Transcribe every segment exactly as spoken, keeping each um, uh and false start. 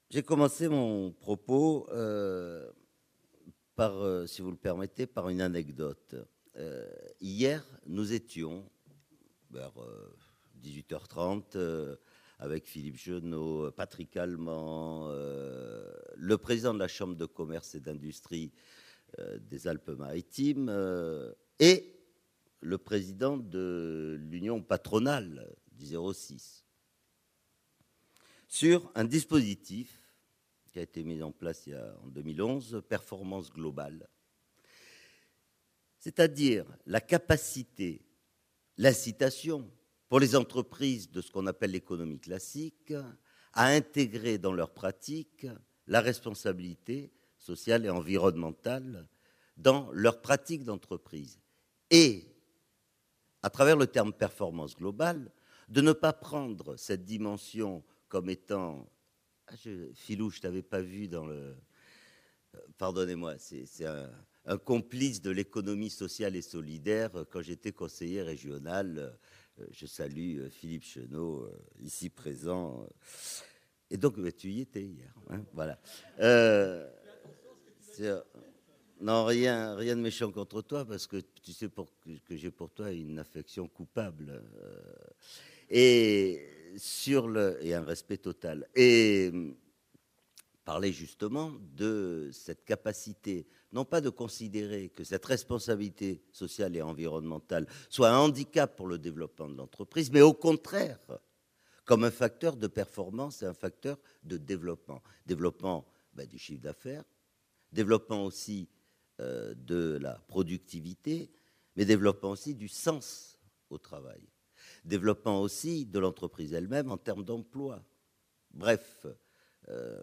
J'ai commencé mon propos euh, par, euh, si vous le permettez, par une anecdote. Euh, hier, nous étions vers euh, dix-huit heures trente euh, avec Philippe Genot, Patrick Allemand, euh, le président de la Chambre de commerce et d'industrie euh, des Alpes-Maritimes euh, et le président de l'Union patronale du zéro six sur un dispositif qui a été mis en place il y a, en deux mille onze, performance globale, c'est-à-dire la capacité, l'incitation pour les entreprises de ce qu'on appelle l'économie classique à intégrer dans leur pratique la responsabilité sociale et environnementale dans leur pratique d'entreprise. Et, à travers le terme performance globale, de ne pas prendre cette dimension comme étant... Ah, je, Philou, je ne t'avais pas vu dans le... Pardonnez-moi, c'est un, un complice de l'économie sociale et solidaire. Quand j'étais conseiller régional, je salue Philippe Chenot, ici présent. Et donc, tu y étais hier. Hein, voilà. Euh, non, rien, rien de méchant contre toi, parce que tu sais pour, que j'ai pour toi une affection coupable. Euh, et, sur le, et un respect total. Et parler justement de cette capacité, non pas de considérer que cette responsabilité sociale et environnementale soit un handicap pour le développement de l'entreprise, mais au contraire, comme un facteur de performance et un facteur de développement. Développement ben, du chiffre d'affaires, développement aussi euh, de la productivité, mais développement aussi du sens au travail, développement aussi de l'entreprise elle-même en termes d'emploi. Bref, euh,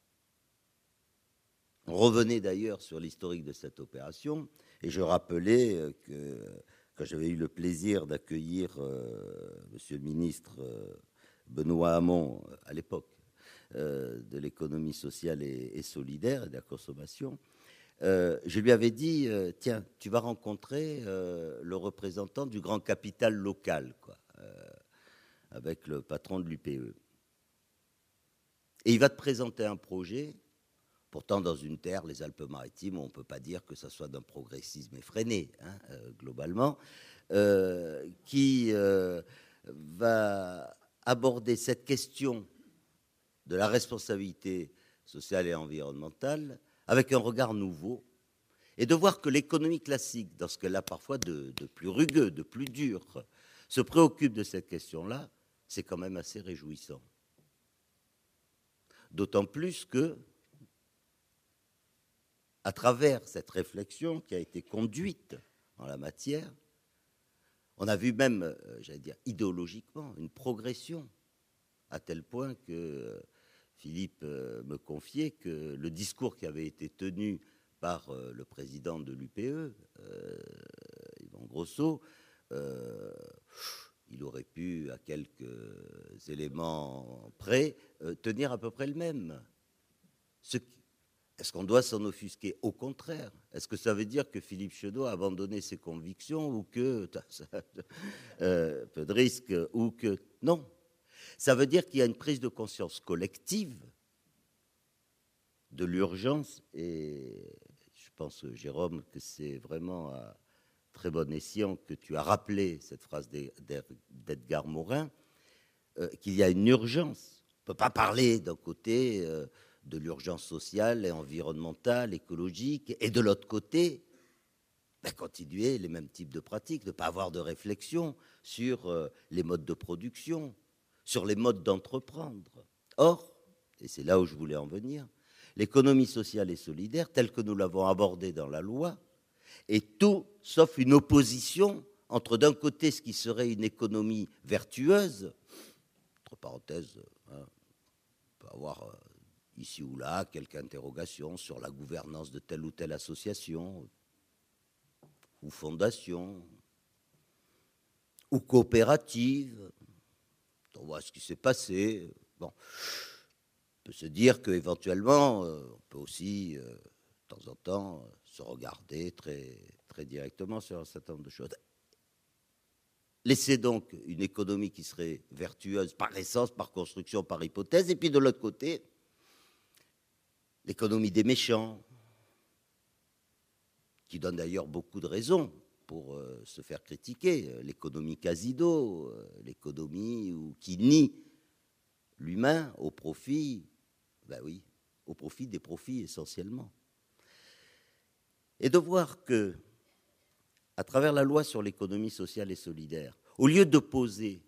on revenait d'ailleurs sur l'historique de cette opération, et je rappelais que quand j'avais eu le plaisir d'accueillir euh, Monsieur le ministre euh, Benoît Hamon, à l'époque, euh, de l'économie sociale et, et solidaire et de la consommation, euh, je lui avais dit, euh, tiens, tu vas rencontrer euh, le représentant du grand capital local, quoi, euh, avec le patron de l'U P E. Et il va te présenter un projet. Pourtant, dans une terre, les Alpes-Maritimes, on ne peut pas dire que ça soit d'un progressisme effréné, hein, euh, globalement, euh, qui euh, va aborder cette question de la responsabilité sociale et environnementale avec un regard nouveau, et de voir que l'économie classique, dans ce qu'elle a parfois de, de plus rugueux, de plus dur, se préoccupe de cette question-là, c'est quand même assez réjouissant. D'autant plus que, à travers cette réflexion qui a été conduite en la matière, on a vu même, euh, j'allais dire, idéologiquement, une progression, à tel point que euh, Philippe euh, me confiait que le discours qui avait été tenu par euh, le président de l'U P E, euh, Yvan Grosso, euh, il aurait pu, à quelques éléments près, euh, tenir à peu près le même. Ce qui, Est-ce qu'on doit s'en offusquer? Au contraire. Est-ce que ça veut dire que Philippe Chenot a abandonné ses convictions ou que, euh, peu de risque, ou que... Non. Ça veut dire qu'il y a une prise de conscience collective de l'urgence, et je pense, Jérôme, que c'est vraiment à très bon escient que tu as rappelé cette phrase d'Edgar Morin, euh, qu'il y a une urgence. On ne peut pas parler d'un côté... Euh, de l'urgence sociale et environnementale, écologique, et de l'autre côté, ben, continuer les mêmes types de pratiques, ne pas avoir de réflexion sur euh, les modes de production, sur les modes d'entreprendre. Or, et c'est là où je voulais en venir, l'économie sociale et solidaire, telle que nous l'avons abordée dans la loi, est tout sauf une opposition entre d'un côté ce qui serait une économie vertueuse, entre parenthèses, hein, on peut avoir... Euh, ici ou là, quelques interrogations sur la gouvernance de telle ou telle association, ou fondation, ou coopérative. On voit ce qui s'est passé. Bon, on peut se dire qu'éventuellement, euh, on peut aussi, euh, de temps en temps, euh, se regarder très, très directement sur un certain nombre de choses. Laisser donc une économie qui serait vertueuse par essence, par construction, par hypothèse, et puis de l'autre côté, l'économie des méchants, qui donne d'ailleurs beaucoup de raisons pour euh, se faire critiquer, l'économie quasi-do, euh, l'économie où, qui nie l'humain au profit, ben oui, au profit des profits essentiellement. Et de voir que, à travers la loi sur l'économie sociale et solidaire, au lieu de poser,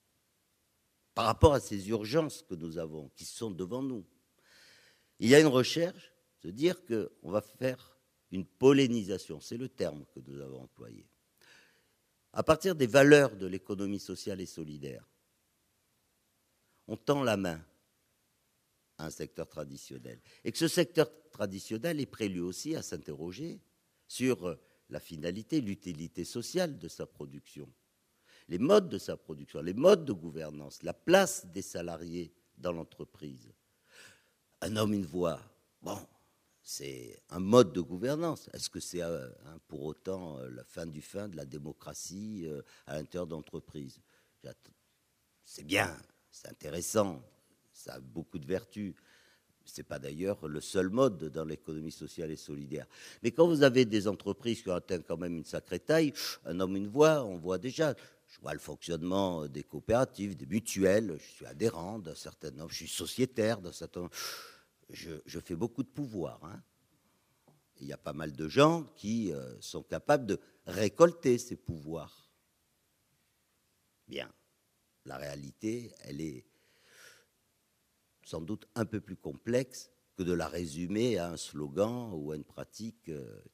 par rapport à ces urgences que nous avons, qui sont devant nous, il y a une recherche, de dire qu'on va faire une pollinisation, c'est le terme que nous avons employé, à partir des valeurs de l'économie sociale et solidaire. On tend la main à un secteur traditionnel. Et que ce secteur traditionnel est prêt lui aussi à s'interroger sur la finalité, l'utilité sociale de sa production, les modes de sa production, les modes de gouvernance, la place des salariés dans l'entreprise. Un homme, une voix, bon, c'est un mode de gouvernance. Est-ce que c'est euh, hein, pour autant euh, la fin du fin de la démocratie euh, à l'intérieur d'entreprises? C'est bien, c'est intéressant, ça a beaucoup de vertus. Ce n'est pas d'ailleurs le seul mode dans l'économie sociale et solidaire. Mais quand vous avez des entreprises qui ont atteint quand même une sacrée taille, un homme, une voix, on voit déjà, je vois le fonctionnement des coopératives, des mutuelles, je suis adhérent d'un certain nombre, je suis sociétaire d'un certain nombre, je, je fais beaucoup de pouvoir. Hein. Il y a pas mal de gens qui euh, sont capables de récolter ces pouvoirs. Bien, la réalité, elle est sans doute un peu plus complexe que de la résumer à un slogan ou à une pratique.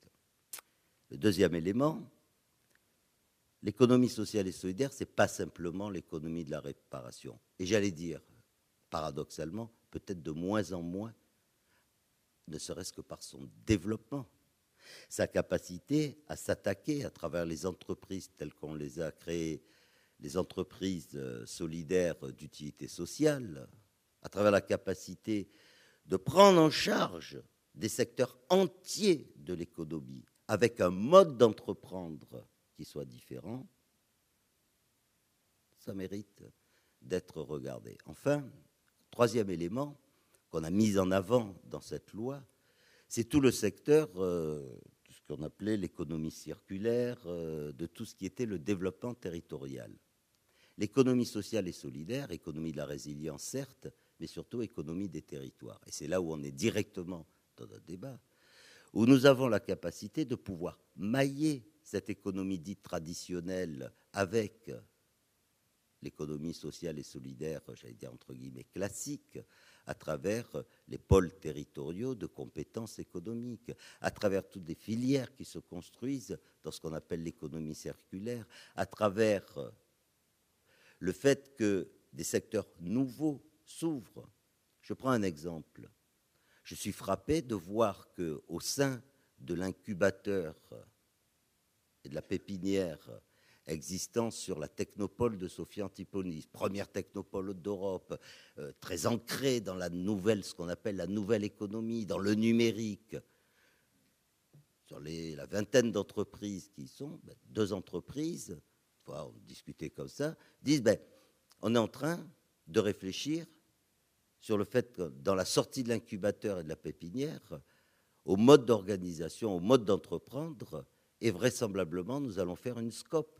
Le deuxième élément, l'économie sociale et solidaire, ce n'est pas simplement l'économie de la réparation. Et j'allais dire, paradoxalement, peut-être de moins en moins, ne serait-ce que par son développement, sa capacité à s'attaquer à travers les entreprises telles qu'on les a créées, les entreprises solidaires d'utilité sociale, à travers la capacité de prendre en charge des secteurs entiers de l'économie avec un mode d'entreprendre qui soit différent, ça mérite d'être regardé. Enfin, troisième élément qu'on a mis en avant dans cette loi, c'est tout le secteur, euh, ce qu'on appelait l'économie circulaire, euh, de tout ce qui était le développement territorial. L'économie sociale et solidaire, économie de la résilience, certes, mais surtout économie des territoires. Et c'est là où on est directement dans notre débat, où nous avons la capacité de pouvoir mailler cette économie dite traditionnelle avec l'économie sociale et solidaire, j'allais dire entre guillemets classique, à travers les pôles territoriaux de compétences économiques, à travers toutes les filières qui se construisent dans ce qu'on appelle l'économie circulaire, à travers le fait que des secteurs nouveaux s'ouvrent. Je prends un exemple. Je suis frappé de voir qu'au sein de l'incubateur et de la pépinière existant sur la technopole de Sophia Antipolis, première technopole d'Europe, euh, très ancrée dans la nouvelle, ce qu'on appelle la nouvelle économie, dans le numérique, sur les, la vingtaine d'entreprises qui y sont, ben, deux entreprises, on discuter comme ça, disent ben, on est en train de réfléchir sur le fait que dans la sortie de l'incubateur et de la pépinière, au mode d'organisation, au mode d'entreprendre, et vraisemblablement, nous allons faire une scope.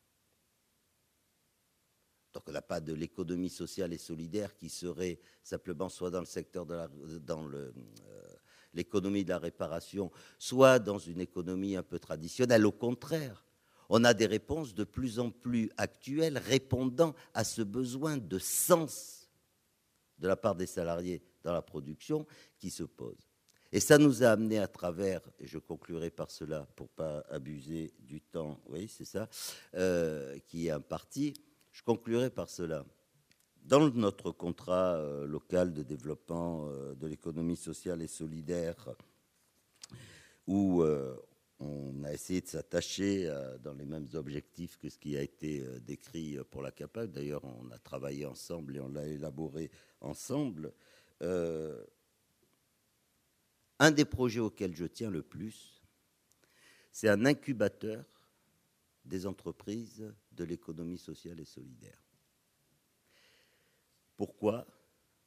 Donc, on n'a pas de l'économie sociale et solidaire qui serait simplement soit dans le secteur de la, dans le, euh, l'économie de la réparation, soit dans une économie un peu traditionnelle. Au contraire, on a des réponses de plus en plus actuelles répondant à ce besoin de sens de la part des salariés dans la production qui se pose. Et ça nous a amené à travers, et je conclurai par cela pour ne pas abuser du temps, oui, c'est ça, euh, qui est imparti, je conclurai par cela. Dans notre contrat euh, local de développement euh, de l'économie sociale et solidaire, où euh, on a essayé de s'attacher euh, dans les mêmes objectifs que ce qui a été euh, décrit pour la CAPAC. D'ailleurs, on a travaillé ensemble et on l'a élaboré ensemble. Euh, un des projets auxquels je tiens le plus, c'est un incubateur des entreprises de l'économie sociale et solidaire. Pourquoi ?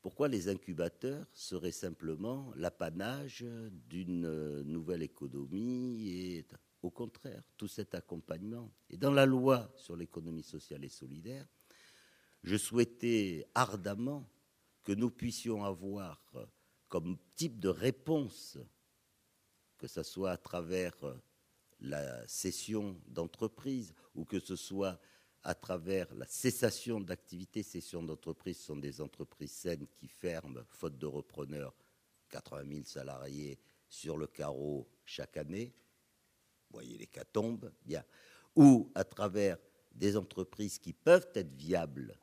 pourquoi les incubateurs seraient simplement l'apanage d'une nouvelle économie et au contraire, tout cet accompagnement. Et dans la loi sur l'économie sociale et solidaire, je souhaitais ardemment que nous puissions avoir comme type de réponse, que ce soit à travers la cession d'entreprise ou que ce soit à travers la cessation d'activité. Cession d'entreprise sont des entreprises saines qui ferment, faute de repreneurs, quatre-vingt mille salariés sur le carreau chaque année. Vous voyez l'hécatombe, bien. Ou à travers des entreprises qui peuvent être viables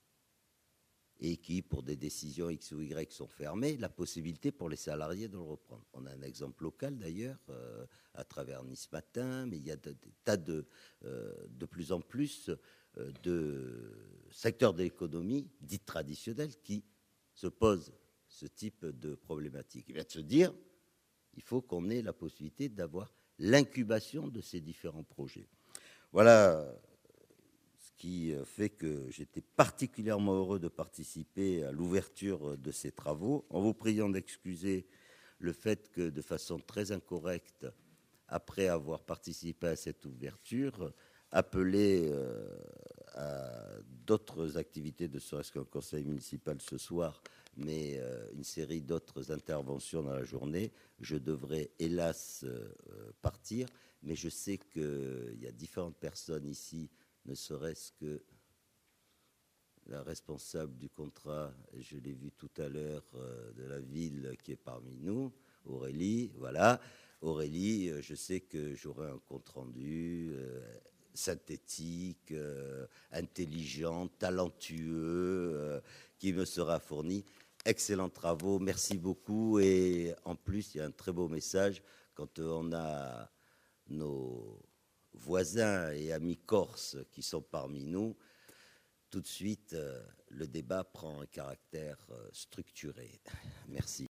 et qui, pour des décisions X ou Y, sont fermées, la possibilité pour les salariés de le reprendre. On a un exemple local d'ailleurs, euh, à travers Nice Matin, mais il y a des tas de, euh, de plus en plus euh, de secteurs de l'économie dits traditionnels qui se posent ce type de problématique. Il va se dire, il faut qu'on ait la possibilité d'avoir l'incubation de ces différents projets. Voilà ce qui fait que j'étais particulièrement heureux de participer à l'ouverture de ces travaux, en vous priant d'excuser le fait que, de façon très incorrecte, après avoir participé à cette ouverture, appelé euh, à d'autres activités, de serait-ce qu'un conseil municipal ce soir, mais euh, une série d'autres interventions dans la journée, je devrais hélas euh, partir, mais je sais qu'il y a différentes personnes ici, ne serait-ce que la responsable du contrat, je l'ai vu tout à l'heure, euh, de la ville qui est parmi nous, Aurélie, voilà. Aurélie, euh, je sais que j'aurai un compte-rendu euh, synthétique, euh, intelligent, talentueux, euh, qui me sera fourni. Excellents travaux, merci beaucoup. Et en plus, il y a un très beau message quand euh, on a nos voisins et amis corses qui sont parmi nous. Tout de suite, euh, le débat prend un caractère euh, structuré. Merci.